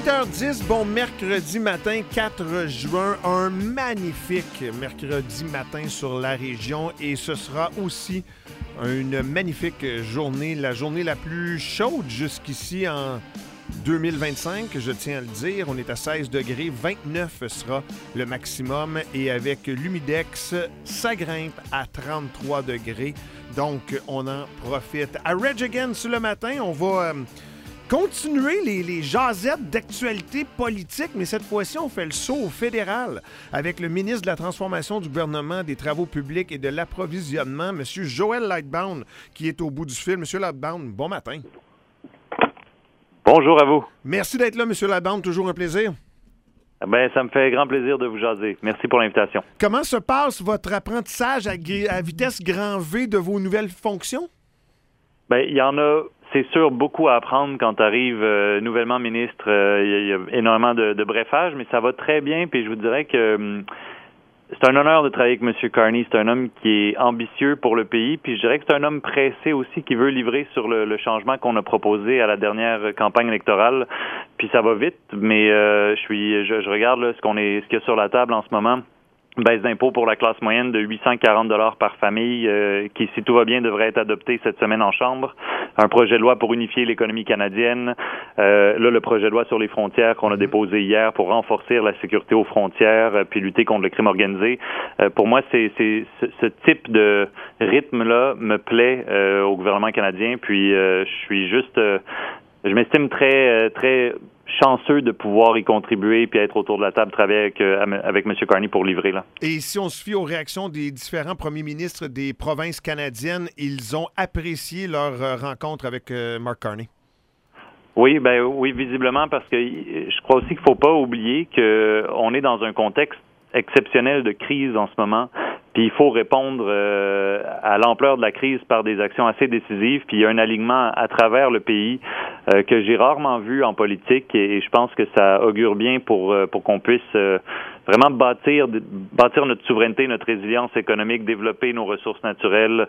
8h10, bon mercredi matin, 4 juin, un magnifique mercredi matin sur la région et ce sera aussi une magnifique journée, la journée la plus chaude jusqu'ici en 2025, je tiens à le dire. On est à 16 degrés, 29 sera le maximum et avec l'humidex, ça grimpe à 33 degrés. Donc, on en profite. À Reg Against le matin, on va continuer les jasettes d'actualité politique, mais cette fois-ci, on fait le saut au fédéral avec le ministre de la Transformation du gouvernement des Travaux publics et de l'approvisionnement, M. Joël Lightbound, qui est au bout du fil. M. Lightbound, bon matin. Bonjour à vous. Merci d'être là, M. Lightbound. Toujours un plaisir. Ben, ça me fait grand plaisir de vous jaser. Merci pour l'invitation. Comment se passe votre apprentissage à vitesse grand V de vos nouvelles fonctions? Ben, il y en a, c'est sûr, beaucoup à apprendre quand tu arrives nouvellement ministre. Il y a énormément de brefage, mais ça va très bien. Puis je vous dirais que c'est un honneur de travailler avec M. Carney. C'est un homme qui est ambitieux pour le pays. Puis je dirais que c'est un homme pressé aussi qui veut livrer sur le changement qu'on a proposé à la dernière campagne électorale. Puis ça va vite, mais je regarde là, ce qu'il y a sur la table en ce moment. Baisse d'impôt pour la classe moyenne de 840 $ par famille qui, si tout va bien, devrait être adopté cette semaine en Chambre. Un projet de loi pour unifier l'économie canadienne. Là, le projet de loi sur les frontières qu'on a déposé hier pour renforcer la sécurité aux frontières puis lutter contre le crime organisé. Pour moi, c'est ce type de rythme-là me plaît au gouvernement canadien. Puis, je suis juste... je m'estime très chanceux de pouvoir y contribuer puis être autour de la table, travailler avec M. Carney pour livrer. Là. Et si on se fie aux réactions des différents premiers ministres des provinces canadiennes, ils ont apprécié leur rencontre avec Mark Carney. Oui, visiblement, parce que je crois aussi qu'il ne faut pas oublier qu'on est dans un contexte exceptionnel de crise en ce moment. Puis il faut répondre à l'ampleur de la crise par des actions assez décisives. Puis il y a un alignement à travers le pays que j'ai rarement vu en politique et je pense que ça augure bien pour qu'on puisse vraiment bâtir notre souveraineté, notre résilience économique, développer nos ressources naturelles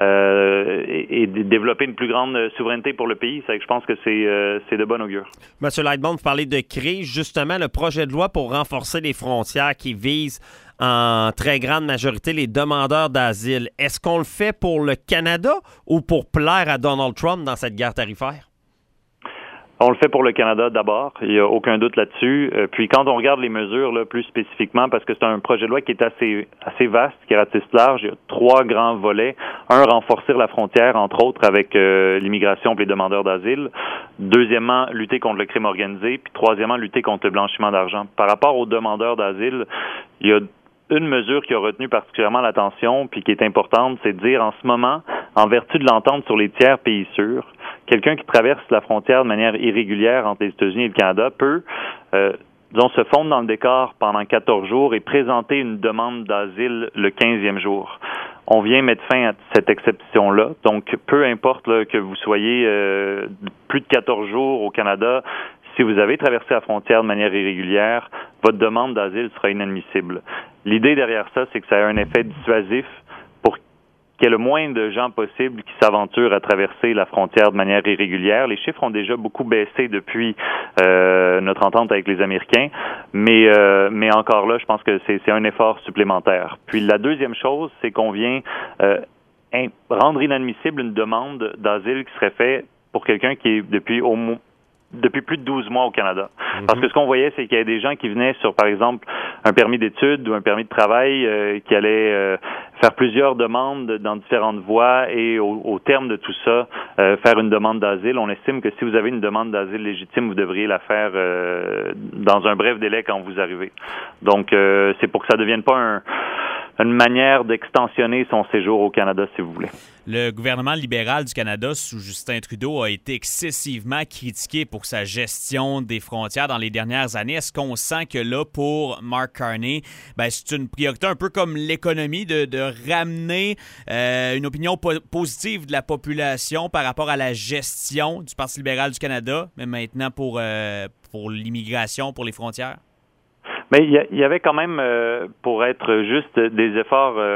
et développer une plus grande souveraineté pour le pays. Je pense que c'est de bon augure. Monsieur Lightbound, vous parlez de crise. Justement, le projet de loi pour renforcer les frontières qui vise en très grande majorité les demandeurs d'asile. Est-ce qu'on le fait pour le Canada ou pour plaire à Donald Trump dans cette guerre tarifaire? On le fait pour le Canada d'abord, il n'y a aucun doute là-dessus. Puis quand on regarde les mesures là, plus spécifiquement, parce que c'est un projet de loi qui est assez vaste, qui ratisse large, il y a 3 grands volets. Un, renforcer la frontière, entre autres, avec l'immigration et les demandeurs d'asile. Deuxièmement, lutter contre le crime organisé. Puis troisièmement, lutter contre le blanchiment d'argent. Par rapport aux demandeurs d'asile, il y a une mesure qui a retenu particulièrement l'attention puis qui est importante, c'est de dire en ce moment, en vertu de l'entente sur les tiers pays sûrs, quelqu'un qui traverse la frontière de manière irrégulière entre les États-Unis et le Canada peut, se fondre dans le décor pendant 14 jours et présenter une demande d'asile le 15e jour. On vient mettre fin à cette exception-là. Donc, peu importe là, que vous soyez plus de 14 jours au Canada, si vous avez traversé la frontière de manière irrégulière, votre demande d'asile sera inadmissible. L'idée derrière ça, c'est que ça a un effet dissuasif pour qu'il y ait le moins de gens possible qui s'aventurent à traverser la frontière de manière irrégulière. Les chiffres ont déjà beaucoup baissé depuis notre entente avec les Américains, mais encore là, je pense que c'est un effort supplémentaire. Puis la deuxième chose, c'est qu'on vient rendre inadmissible une demande d'asile qui serait faite pour quelqu'un qui est depuis plus de 12 mois au Canada. Parce que ce qu'on voyait, c'est qu'il y avait des gens qui venaient sur, par exemple, un permis d'études ou un permis de travail qui allaient faire plusieurs demandes dans différentes voies et au terme de tout ça, faire une demande d'asile. On estime que si vous avez une demande d'asile légitime, vous devriez la faire dans un bref délai quand vous arrivez. Donc, c'est pour que ça ne devienne pas une manière d'extensionner son séjour au Canada, si vous voulez. Le gouvernement libéral du Canada, sous Justin Trudeau, a été excessivement critiqué pour sa gestion des frontières dans les dernières années. Est-ce qu'on sent que là, pour Mark Carney, c'est une priorité un peu comme l'économie de ramener une opinion positive de la population par rapport à la gestion du Parti libéral du Canada, mais maintenant pour l'immigration, pour les frontières? Mais il y avait quand même, pour être juste, des efforts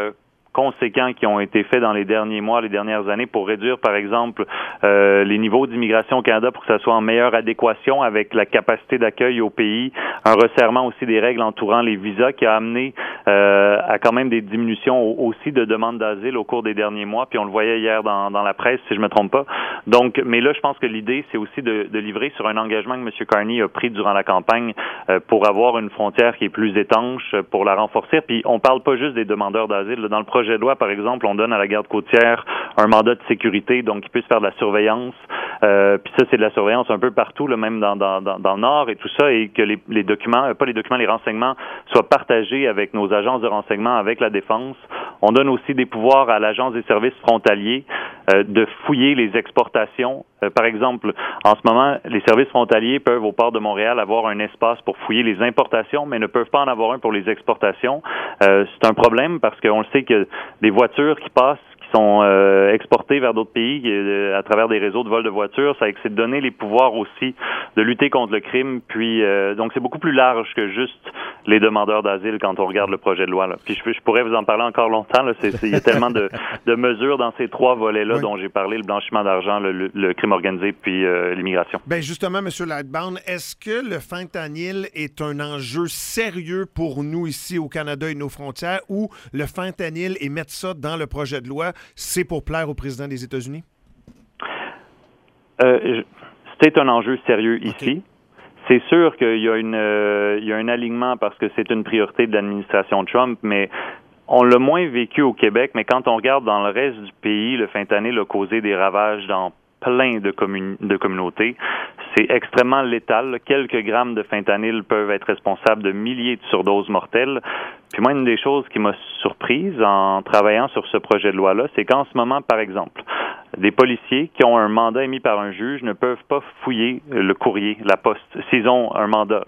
conséquents qui ont été faits dans les derniers mois, les dernières années pour réduire, par exemple, les niveaux d'immigration au Canada pour que ça soit en meilleure adéquation avec la capacité d'accueil au pays, un resserrement aussi des règles entourant les visas qui a amené à quand même des diminutions aussi de demandes d'asile au cours des derniers mois, puis on le voyait hier dans la presse, si je me trompe pas. Donc, mais là, je pense que l'idée, c'est aussi de livrer sur un engagement que M. Carney a pris durant la campagne pour avoir une frontière qui est plus étanche, pour la renforcer. Puis on parle pas juste des demandeurs d'asile. Dans le projet de loi, par exemple, on donne à la garde côtière un mandat de sécurité, donc ils puissent faire de la surveillance. Puis ça, c'est de la surveillance un peu partout, là, même dans le Nord et tout ça, et que les documents, pas les documents, les renseignements soient partagés avec nos agences de renseignement, avec la Défense. On donne aussi des pouvoirs à l'Agence des services frontaliers de fouiller les exportations. Par exemple, en ce moment, les services frontaliers peuvent, au port de Montréal, avoir un espace pour fouiller les importations, mais ne peuvent pas en avoir un pour les exportations. C'est un problème parce qu'on le sait que des voitures qui passent, sont exportés vers d'autres pays à travers des réseaux de vol de voitures. Ça c'est de donner les pouvoirs aussi de lutter contre le crime. Puis donc c'est beaucoup plus large que juste les demandeurs d'asile quand on regarde le projet de loi. Là. Puis je pourrais vous en parler encore longtemps. Là. Il y a tellement de mesures dans ces trois volets-là dont j'ai parlé, le blanchiment d'argent, le crime organisé, puis l'immigration. Bien justement, M. Lightbound, est-ce que le fentanyl est un enjeu sérieux pour nous ici au Canada et nos frontières, ou le fentanyl et mettre ça dans le projet de loi, c'est pour plaire au président des États-Unis? C'est un enjeu sérieux ici. C'est sûr qu'il y a un alignement parce que c'est une priorité de l'administration Trump, mais on l'a moins vécu au Québec. Mais quand on regarde dans le reste du pays, le fentanyl a causé des ravages dans plein de communautés. C'est extrêmement létal. Quelques grammes de fentanyl peuvent être responsables de milliers de surdoses mortelles. Puis moi, une des choses qui m'a surprise en travaillant sur ce projet de loi-là, c'est qu'en ce moment, par exemple, des policiers qui ont un mandat émis par un juge ne peuvent pas fouiller le courrier, la poste, s'ils ont un mandat.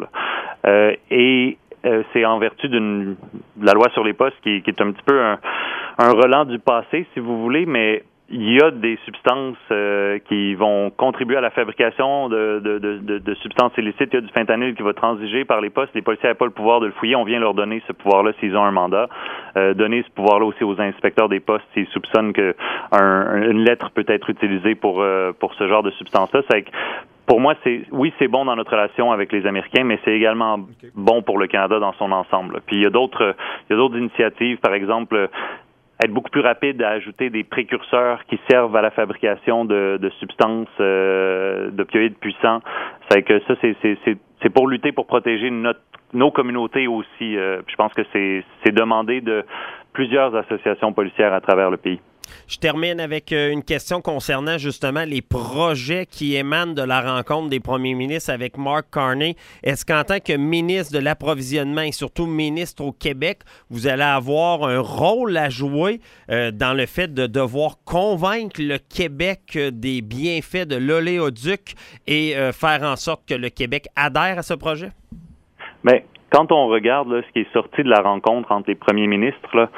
C'est en vertu de la loi sur les postes qui est un petit peu un relent du passé, si vous voulez, mais il y a des substances qui vont contribuer à la fabrication de substances illicites. Il y a du fentanyl qui va transiger par les postes. Les policiers n'avaient pas le pouvoir de le fouiller. On vient leur donner ce pouvoir-là s'ils ont un mandat. Donner ce pouvoir-là aussi aux inspecteurs des postes s'ils soupçonnent qu'une lettre peut être utilisée pour ce genre de substance-là. Pour moi, c'est bon dans notre relation avec les Américains, mais c'est également bon pour le Canada dans son ensemble. Puis il y a d'autres initiatives, par exemple, être beaucoup plus rapide à ajouter des précurseurs qui servent à la fabrication de substances d'opioïdes puissants. C'est que ça, c'est pour lutter, pour protéger nos communautés aussi. Je pense que c'est demandé de plusieurs associations policières à travers le pays. Je termine avec une question concernant justement les projets qui émanent de la rencontre des premiers ministres avec Mark Carney. Est-ce qu'en tant que ministre de l'Approvisionnement et surtout ministre au Québec, vous allez avoir un rôle à jouer dans le fait de devoir convaincre le Québec des bienfaits de l'oléoduc et faire en sorte que le Québec adhère à ce projet? Bien, quand on regarde là, ce qui est sorti de la rencontre entre les premiers ministres, là,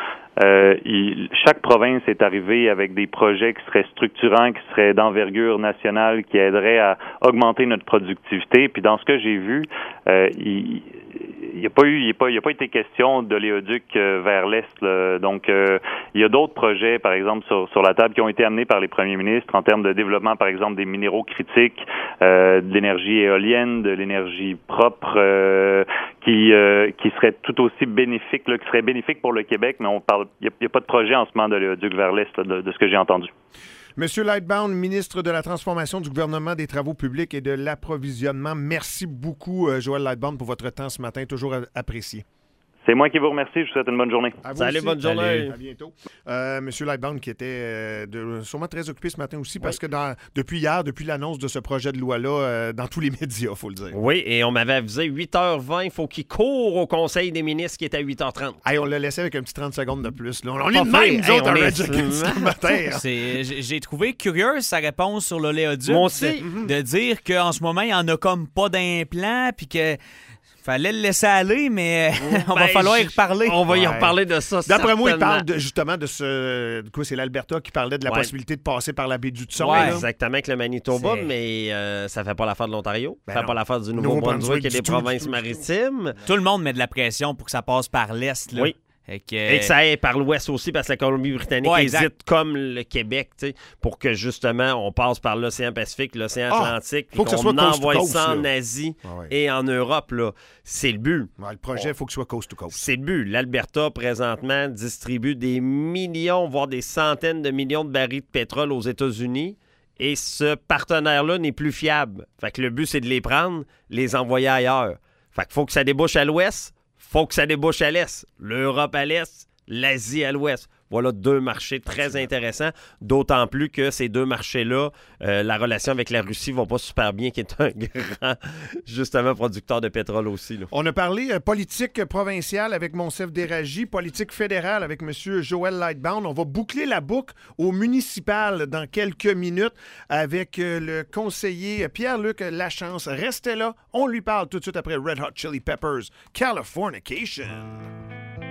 chaque province est arrivée avec des projets qui seraient structurants, qui seraient d'envergure nationale, qui aideraient à augmenter notre productivité. Puis dans ce que j'ai vu, il n'y a pas été question d'oléoduc vers l'Est. Là. Donc, il y a d'autres projets, par exemple, sur la table qui ont été amenés par les premiers ministres en termes de développement, par exemple, des minéraux critiques, de l'énergie éolienne, de l'énergie propre, qui serait tout aussi bénéfique, là, qui serait bénéfique pour le Québec, mais il n'y a pas de projet en ce moment d'oléoduc vers l'Est, là, de ce que j'ai entendu. Monsieur Lightbound, ministre de la Transformation du gouvernement des Travaux publics et de l'Approvisionnement, merci beaucoup, Joël Lightbound, pour votre temps ce matin, toujours apprécié. C'est moi qui vous remercie. Je vous souhaite une bonne journée. Salut, bonne journée. À bientôt. Monsieur Lightbound qui était sûrement très occupé ce matin aussi parce que depuis hier, depuis l'annonce de ce projet de loi-là, dans tous les médias, il faut le dire. Oui, et on m'avait avisé 8h20, il faut qu'il court au Conseil des ministres qui est à 8h30. Hey, on l'a laissé avec un petit 30 secondes de plus. Là. On est de même, nous autres, ce matin. J'ai trouvé curieuse sa réponse sur l'oléoduc. Moi aussi. De dire qu'en ce moment, il n'y en a comme pas d'implant, puis que fallait le laisser aller, mais on va falloir y reparler. On va y reparler de ça. D'après moi, il parle justement de ce... Quoi, c'est l'Alberta qui parlait de la possibilité de passer par la baie du Hudson. Oui, exactement, avec le Manitoba, mais ça fait pas l'affaire de l'Ontario. Ça fait pas l'affaire du Nouveau-Brunswick et des provinces maritimes. Tout le monde met de la pression pour que ça passe par l'Est. Là. Oui. Et que ça aille par l'ouest aussi, parce que la Colombie-Britannique hésite comme le Québec, pour que justement on passe par l'océan Pacifique, l'océan Atlantique, puis qu'on envoie ça en Asie et en Europe. Là. C'est le but. Le projet, il faut que ce soit coast to coast. C'est le but. L'Alberta, présentement, distribue des millions, voire des centaines de millions de barils de pétrole aux États-Unis. Et ce partenaire-là n'est plus fiable. Fait que le but, c'est de les prendre, les envoyer ailleurs. Fait qu'il faut que ça débouche à l'ouest, faut que ça débouche à l'est. L'Europe à l'est, l'Asie à l'ouest. Voilà 2 marchés très intéressants, d'autant plus que ces 2 marchés-là, la relation avec la Russie ne va pas super bien, qui est un grand, justement, producteur de pétrole aussi. Là. On a parlé politique provinciale avec Monsef Déragi, politique fédérale avec M. Joël Lightbound. On va boucler la boucle au municipal dans quelques minutes avec le conseiller Pierre-Luc Lachance. Restez là, on lui parle tout de suite après Red Hot Chili Peppers, Californication.